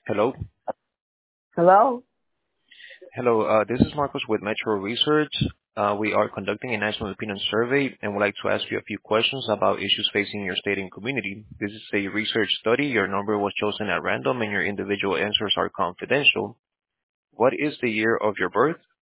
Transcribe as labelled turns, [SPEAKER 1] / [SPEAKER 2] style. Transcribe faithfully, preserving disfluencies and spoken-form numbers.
[SPEAKER 1] Hello.
[SPEAKER 2] Hello?
[SPEAKER 1] Hello. Uh, this is Marcos with Metro Research. Uh, we are conducting a national opinion survey and would like to ask you a few questions about issues facing your state and community. This is a research study. Your number was chosen at random and your individual answers are confidential. What is the year of your birth?